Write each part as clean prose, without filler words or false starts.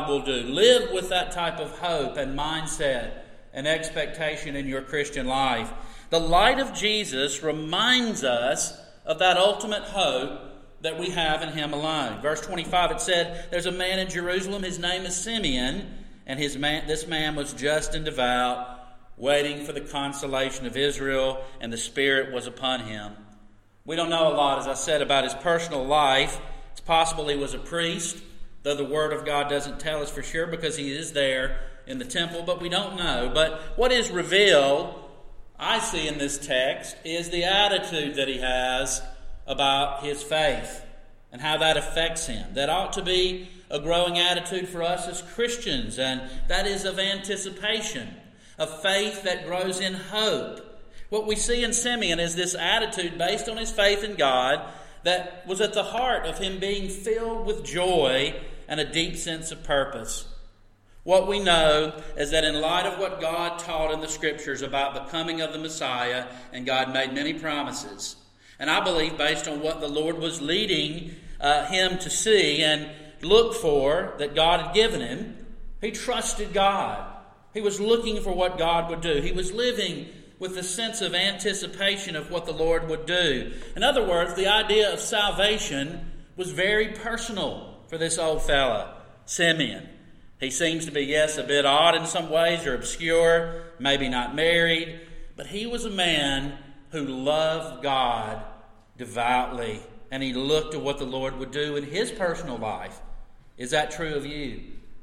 God will do. Live with that type of hope and mindset and expectation in your Christian life. The light of Jesus reminds us of that ultimate hope that we have in Him alone. Verse 25, it said, there's a man in Jerusalem, his name is Simeon, and this man was just and devout, waiting for the consolation of Israel, and the Spirit was upon him. We don't know a lot, as I said, about his personal life. It's possible he was a priest, though the Word of God doesn't tell us for sure because he is there in the temple, but we don't know. But what is revealed, I see in this text, is the attitude that he has about his faith and how that affects him. That ought to be a growing attitude for us as Christians, and that is of anticipation, of faith that grows in hope. What we see in Simeon is this attitude based on his faith in God that was at the heart of him being filled with joy and a deep sense of purpose. What we know is that in light of what God taught in the Scriptures about the coming of the Messiah, and God made many promises, and I believe based on what the Lord was leading him to see and look for that God had given him, he trusted God. He was looking for what God would do. He was living with a sense of anticipation of what the Lord would do. In other words, the idea of salvation was very personal for this old fella, Simeon. He seems to be, yes, a bit odd in some ways or obscure, maybe not married, but he was a man who loved God devoutly, and he looked at what the Lord would do in his personal life. Is that true of you?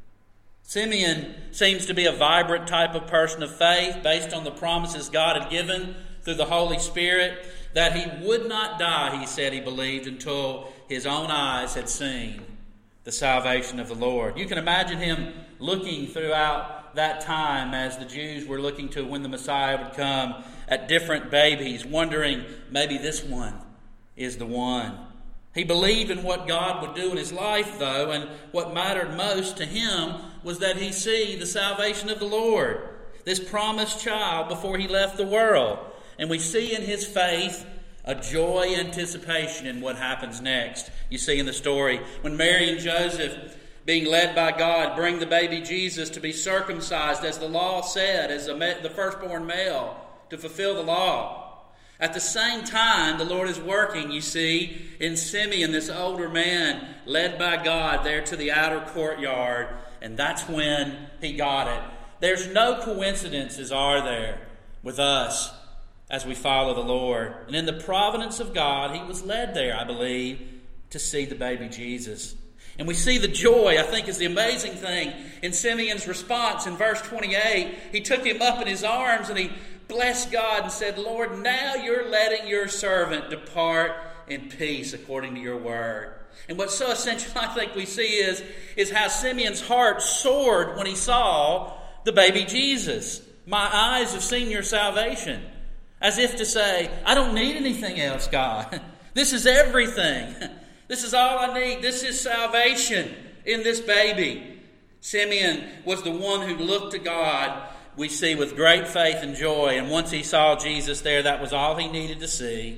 Simeon seems to be a vibrant type of person of faith based on the promises God had given through the Holy Spirit, that he would not die, he said he believed, until his own eyes had seen the salvation of the Lord. You can imagine him looking throughout that time as the Jews were looking to when the Messiah would come at different babies, wondering maybe this one is the one. He believed in what God would do in his life, though, and what mattered most to him was that he see the salvation of the Lord, this promised child, before he left the world. And we see in his faith a joy anticipation in what happens next. You see in the story when Mary and Joseph, being led by God, bring the baby Jesus to be circumcised as the law said, as the firstborn male, to fulfill the law. At the same time, the Lord is working, you see, in Simeon, this older man, led by God there to the outer courtyard, and that's when he got it. There's no coincidences, are there, with us as we follow the Lord. And in the providence of God, he was led there, I believe, to see the baby Jesus. And we see the joy, I think, is the amazing thing in Simeon's response in verse 28. He took him up in his arms and he blessed God and said, Lord, now you're letting your servant depart in peace according to your word. And what's so essential, I think, we see is how Simeon's heart soared when he saw the baby Jesus. My eyes have seen your salvation. As if to say, I don't need anything else, God. This is everything. This is all I need. This is salvation in this baby. Simeon was the one who looked to God, we see, with great faith and joy. And once he saw Jesus there, that was all he needed to see.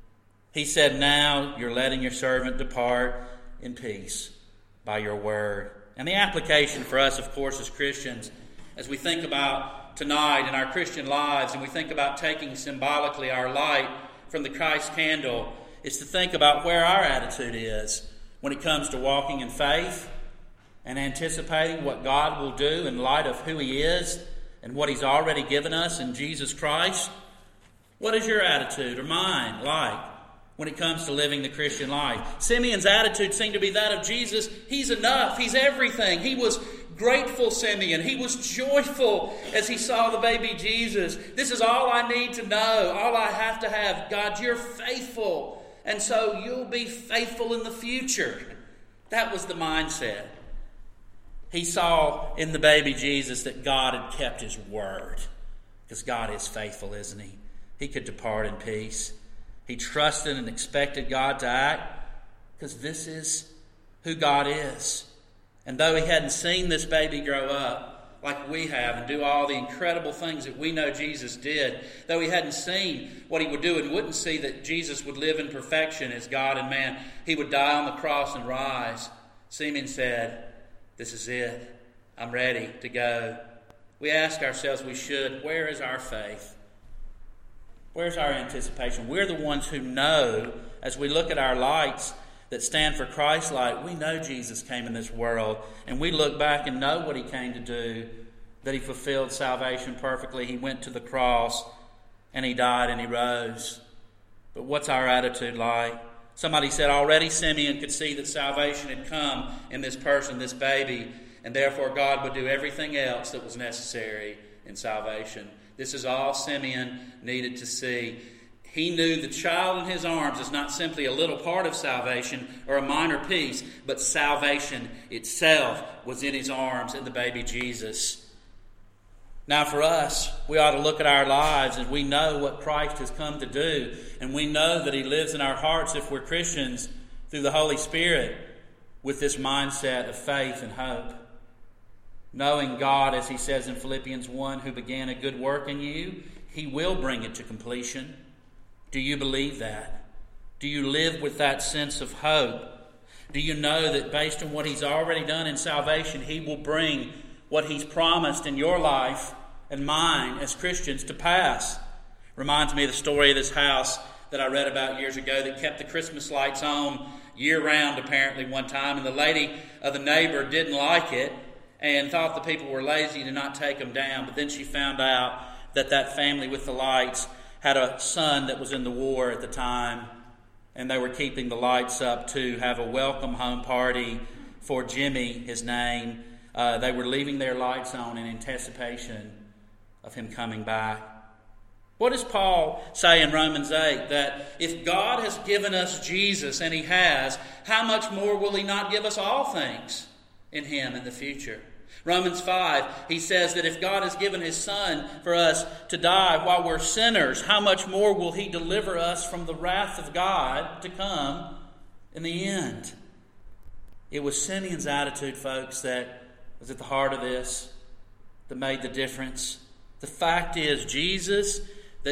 He said, now you're letting your servant depart in peace by your word. And the application for us, of course, as Christians, as we think about tonight in our Christian lives, and we think about taking symbolically our light from the Christ candle, is to think about where our attitude is when it comes to walking in faith and anticipating what God will do in light of who He is and what He's already given us in Jesus Christ. What is your attitude or mine like when it comes to living the Christian life? Simeon's attitude seemed to be that of Jesus. He's enough. He's everything. He was grateful, Simeon. He was joyful as he saw the baby Jesus. This is all I need to know. All I have to have. God, you're faithful. And so you'll be faithful in the future. That was the mindset. He saw in the baby Jesus that God had kept His word. Because God is faithful, isn't He? He could depart in peace. He trusted and expected God to act because this is who God is. And though he hadn't seen this baby grow up like we have and do all the incredible things that we know Jesus did, though he hadn't seen what he would do and wouldn't see that Jesus would live in perfection as God and man, he would die on the cross and rise, Simeon said, This is it. I'm ready to go. We ask ourselves, we should, where is our faith? Where's our anticipation? We're the ones who know, as we look at our lights that stand for Christ's light, we know Jesus came in this world, and we look back and know what he came to do, that he fulfilled salvation perfectly. He went to the cross, and he died, and he rose. But what's our attitude like? Somebody said already Simeon could see that salvation had come in this person, this baby, and therefore God would do everything else that was necessary in salvation. This is all Simeon needed to see. He knew the child in his arms is not simply a little part of salvation or a minor piece, but salvation itself was in his arms in the baby Jesus. Now for us, we ought to look at our lives and we know what Christ has come to do, and we know that he lives in our hearts if we're Christians through the Holy Spirit with this mindset of faith and hope. Knowing God, as he says in Philippians 1, who began a good work in you, he will bring it to completion. Do you believe that? Do you live with that sense of hope? Do you know that based on what he's already done in salvation, he will bring what he's promised in your life and mine as Christians to pass? Reminds me of the story of this house that I read about years ago that kept the Christmas lights on year-round apparently one time, and the lady of the neighbor didn't like it and thought the people were lazy to not take them down. But then she found out that that family with the lights had a son that was in the war at the time, and they were keeping the lights up to have a welcome home party for Jimmy, his name. They were leaving their lights on in anticipation of him coming back. What does Paul say in Romans 8? That if God has given us Jesus, and he has, how much more will he not give us all things in him in the future? Romans 5, he says that if God has given his Son for us to die while we're sinners, how much more will he deliver us from the wrath of God to come in the end? It was Simeon's attitude, folks, that was at the heart of this, that made the difference. The fact is, Jesus'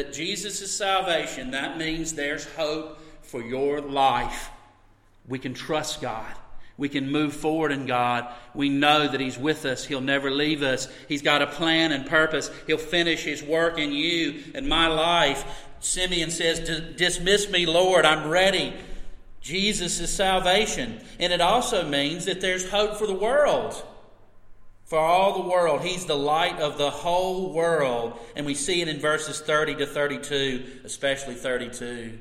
salvation, that means there's hope for your life. We can trust God. We can move forward in God. We know that he's with us. He'll never leave us. He's got a plan and purpose. He'll finish his work in you and my life. Simeon says, dismiss me, Lord. I'm ready. Jesus is salvation. And it also means that there's hope for the world. For all the world. He's the light of the whole world. And we see it in verses 30 to 32, especially 32.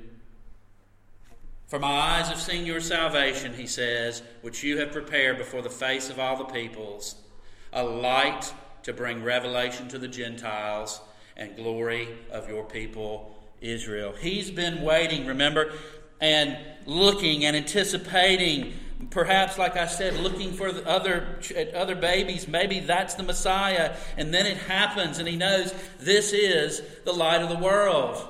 For my eyes have seen your salvation, he says, which you have prepared before the face of all the peoples, a light to bring revelation to the Gentiles and glory of your people Israel. He's been waiting, remember, and looking and anticipating, perhaps, like I said, looking for the other babies. Maybe that's the Messiah. And then it happens, and he knows this is the light of the world.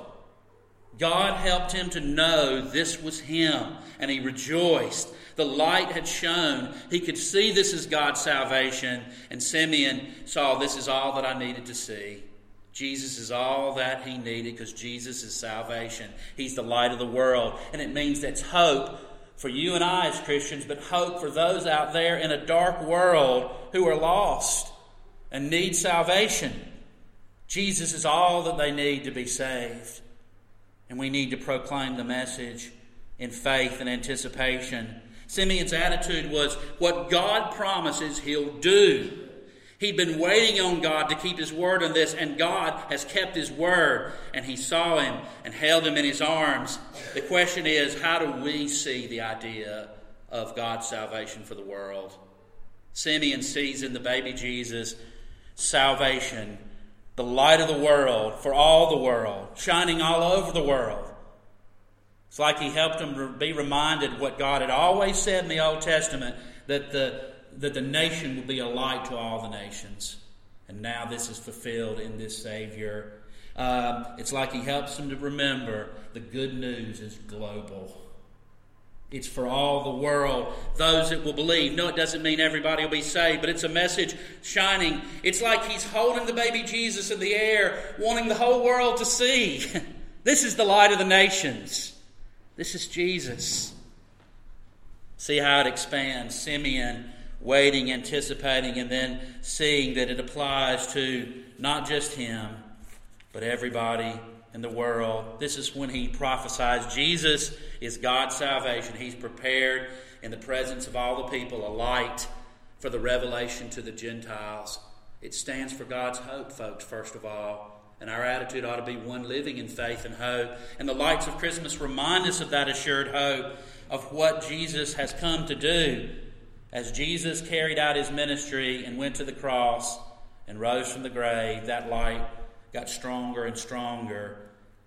God helped him to know this was him, and he rejoiced. The light had shone. He could see this is God's salvation, and Simeon saw this is all that I needed to see. Jesus is all that he needed because Jesus is salvation. He's the light of the world, and it means that's hope for you and I as Christians, but hope for those out there in a dark world who are lost and need salvation. Jesus is all that they need to be saved. And we need to proclaim the message in faith and anticipation. Simeon's attitude was, what God promises, he'll do. He'd been waiting on God to keep his word on this, and God has kept his word. And he saw him and held him in his arms. The question is, how do we see the idea of God's salvation for the world? Simeon sees in the baby Jesus salvation, the light of the world for all the world, shining all over the world. It's like he helped them be reminded what God had always said in the Old Testament, that the nation would be a light to all the nations. And now this is fulfilled in this Savior. It's like he helps them to remember the good news is global. It's for all the world, those that will believe. No, it doesn't mean everybody will be saved, but it's a message shining. It's like he's holding the baby Jesus in the air, wanting the whole world to see. This is the light of the nations. This is Jesus. See how it expands. Simeon waiting, anticipating, and then seeing that it applies to not just him, but everybody in the world. This is when he prophesies Jesus is God's salvation. He's prepared in the presence of all the people a light for the revelation to the Gentiles. It stands for God's hope, folks, first of all. And our attitude ought to be one living in faith and hope. And the lights of Christmas remind us of that assured hope of what Jesus has come to do. As Jesus carried out his ministry and went to the cross and rose from the grave, that light got stronger and stronger.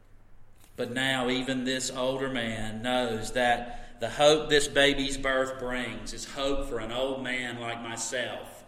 But now even this older man knows that the hope this baby's birth brings is hope for an old man like myself,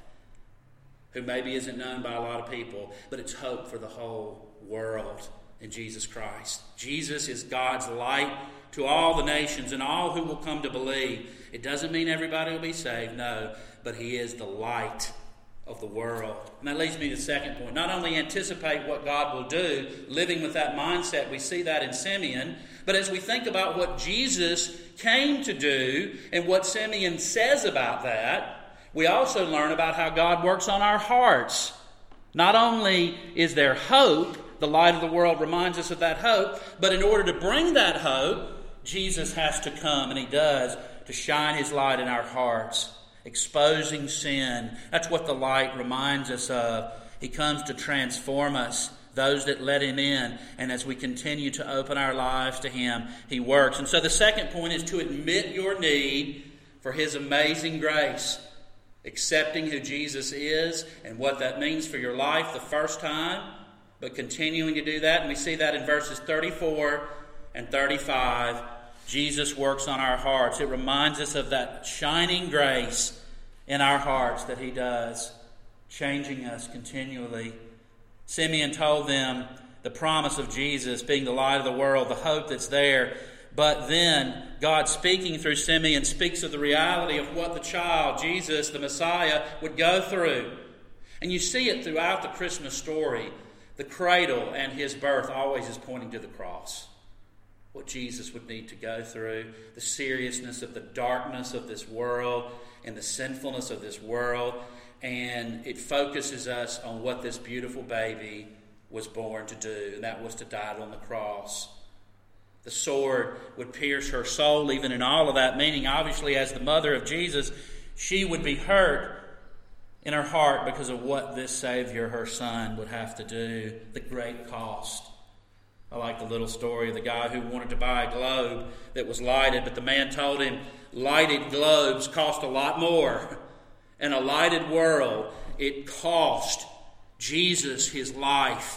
who maybe isn't known by a lot of people, but it's hope for the whole world in Jesus Christ. Jesus is God's light to all the nations and all who will come to believe. It doesn't mean everybody will be saved, no, but he is the light of the world. And that leads me to the second point. Not only anticipate what God will do, living with that mindset, we see that in Simeon, but as we think about what Jesus came to do and what Simeon says about that, we also learn about how God works on our hearts. Not only is there hope, the light of the world reminds us of that hope, but in order to bring that hope, Jesus has to come, and he does, to shine his light in our hearts, exposing sin. That's what the light reminds us of. He comes to transform us, those that let him in. And as we continue to open our lives to him, he works. And so the second point is to admit your need for his amazing grace. Accepting who Jesus is and what that means for your life the first time, but continuing to do that. And we see that in verses 34 and 35. Jesus works on our hearts. It reminds us of that shining grace in our hearts that he does, changing us continually. Simeon told them the promise of Jesus being the light of the world, the hope that's there. But then God, speaking through Simeon, speaks of the reality of what the child, Jesus, the Messiah, would go through. And you see it throughout the Christmas story. The cradle and his birth always is pointing to the cross. What Jesus would need to go through, the seriousness of the darkness of this world and the sinfulness of this world. And it focuses us on what this beautiful baby was born to do, and that was to die on the cross. The sword would pierce her soul, even in all of that, meaning obviously as the mother of Jesus, she would be hurt in her heart because of what this Savior, her son, would have to do, the great cost. I like the little story of the guy who wanted to buy a globe that was lighted, but the man told him lighted globes cost a lot more. In a lighted world, it cost Jesus his life.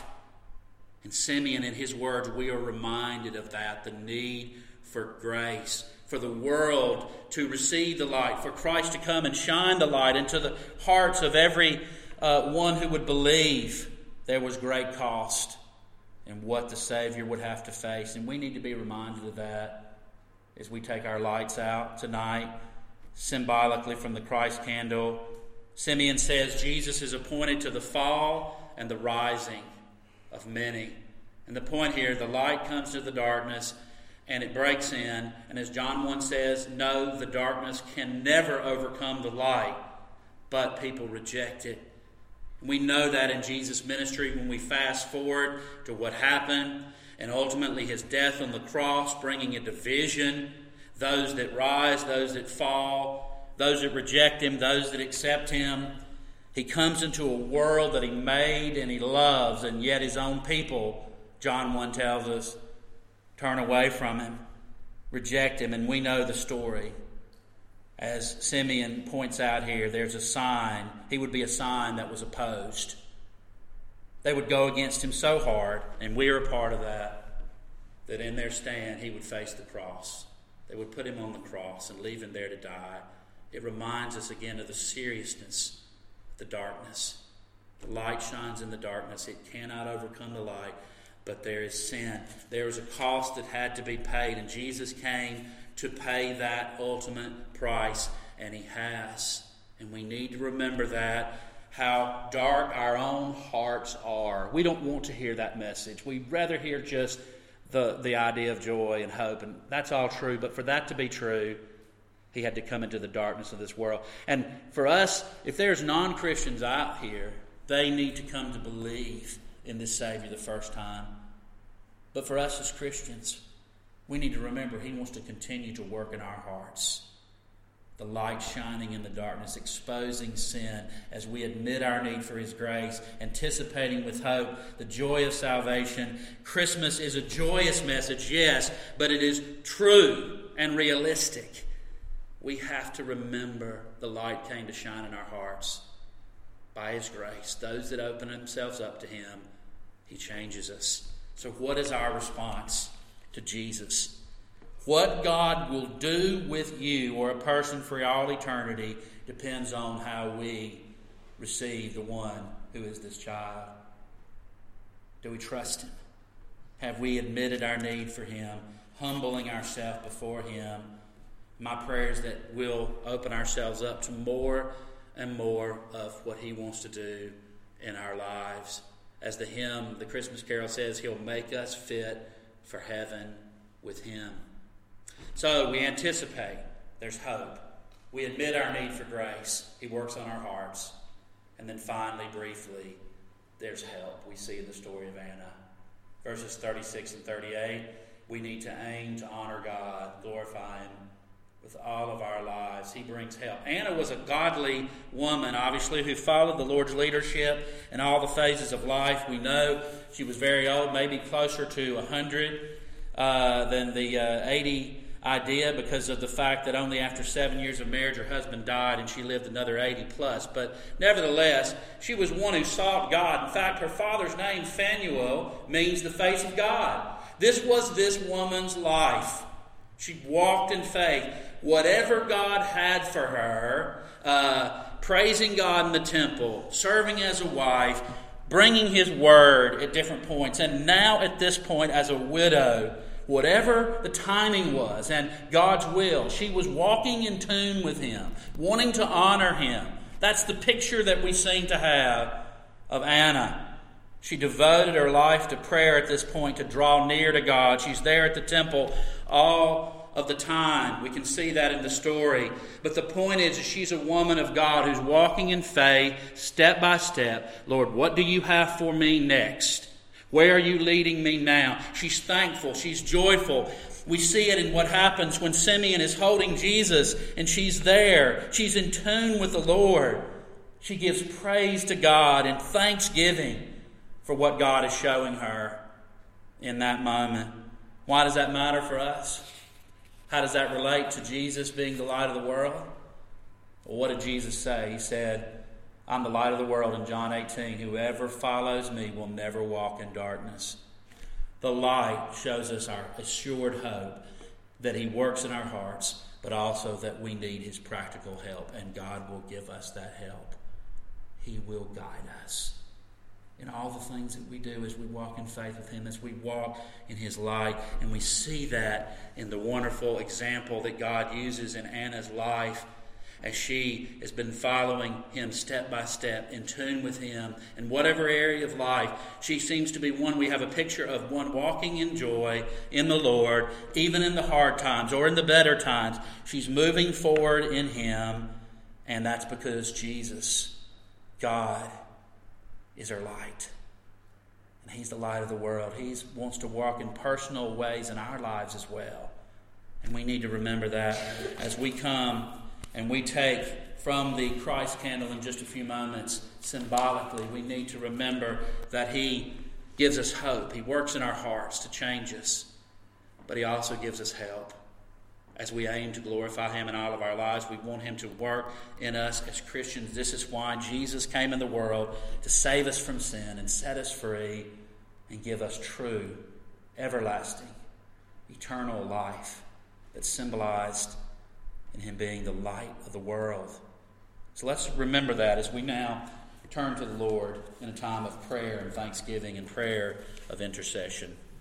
And Simeon, in his words, we are reminded of that, the need for grace, for the world to receive the light, for Christ to come and shine the light into the hearts of every one who would believe. There was great cost in what the Savior would have to face. And we need to be reminded of that as we take our lights out tonight, symbolically from the Christ candle. Simeon says Jesus is appointed to the fall and the rising of many. And the point here, the light comes to the darkness and it breaks in. And as John 1 says, no, the darkness can never overcome the light, but people reject it. And we know that in Jesus' ministry when we fast forward to what happened and ultimately his death on the cross, bringing a division, those that rise, those that fall, those that reject him, those that accept him. He comes into a world that he made and he loves, and yet his own people, John 1 tells us, turn away from him, reject him, and we know the story. As Simeon points out here, there's a sign. He would be a sign that was opposed. They would go against him so hard, and we are a part of that, that in their stand he would face the cross. They would put him on the cross and leave him there to die. It reminds us again of the seriousness of the darkness. The light shines in the darkness. It cannot overcome the light, but there is sin. There is a cost that had to be paid, and Jesus came to pay that ultimate price, and he has. And we need to remember that, how dark our own hearts are. We don't want to hear that message. We'd rather hear just the idea of joy and hope, and that's all true. But for that to be true, He had to come into the darkness of this world. And for us, if there's non-Christians out here, they need to come to believe in this Savior the first time. But for us as Christians, we need to remember He wants to continue to work in our hearts. The light shining in the darkness, exposing sin as we admit our need for His grace, anticipating with hope the joy of salvation. Christmas is a joyous message, yes, but it is true and realistic. We have to remember the light came to shine in our hearts by His grace. Those that open themselves up to Him, He changes us. So what is our response to Jesus? What God will do with you or a person for all eternity depends on how we receive the one who is this child. Do we trust Him? Have we admitted our need for Him, humbling ourselves before Him? My prayer is that we'll open ourselves up to more and more of what He wants to do in our lives. As the hymn, the Christmas carol says, He'll make us fit for heaven with Him. So we anticipate there's hope. We admit our need for grace. He works on our hearts. And then finally, briefly, there's help. We see in the story of Anna. Verses 36 and 38, we need to aim to honor God, glorify Him with all of our lives. He brings help. Anna was a godly woman, obviously, who followed the Lord's leadership in all the phases of life. We know she was very old, maybe closer to 100 than the 80 idea, because of the fact that only after 7 years of marriage her husband died and she lived another 80 plus. But nevertheless, she was one who sought God. In fact, her father's name, Phanuel, means the face of God. This was this woman's life. She walked in faith. Whatever God had for her, praising God in the temple, serving as a wife, bringing His word at different points, and now at this point as a widow, whatever the timing was and God's will, she was walking in tune with Him, wanting to honor Him. That's the picture that we seem to have of Anna. She devoted her life to prayer at this point to draw near to God. She's there at the temple all of the time. We can see that in the story. But the point is, she's a woman of God who's walking in faith, step by step. Lord, what do you have for me next? Where are you leading me now? She's thankful. She's joyful. We see it in what happens when Simeon is holding Jesus and she's there. She's in tune with the Lord. She gives praise to God and thanksgiving for what God is showing her in that moment. Why does that matter for us? How does that relate to Jesus being the light of the world? Well, what did Jesus say? He said, I'm the light of the world in John 18. Whoever follows me will never walk in darkness. The light shows us our assured hope that He works in our hearts, but also that we need His practical help, and God will give us that help. He will guide us in all the things that we do as we walk in faith with Him, as we walk in His light. And we see that in the wonderful example that God uses in Anna's life, as she has been following Him step by step, in tune with Him. In whatever area of life, she seems to be one, we have a picture of one walking in joy in the Lord, even in the hard times or in the better times. She's moving forward in Him, and that's because Jesus, God, is her light. And He's the light of the world. He wants to walk in personal ways in our lives as well. And we need to remember that as we come and we take from the Christ candle in just a few moments, symbolically, we need to remember that He gives us hope. He works in our hearts to change us. But He also gives us help. As we aim to glorify Him in all of our lives, we want Him to work in us as Christians. This is why Jesus came in the world, to save us from sin and set us free and give us true, everlasting, eternal life that's symbolized in Him being the light of the world. So let's remember that as we now turn to the Lord in a time of prayer and thanksgiving and prayer of intercession.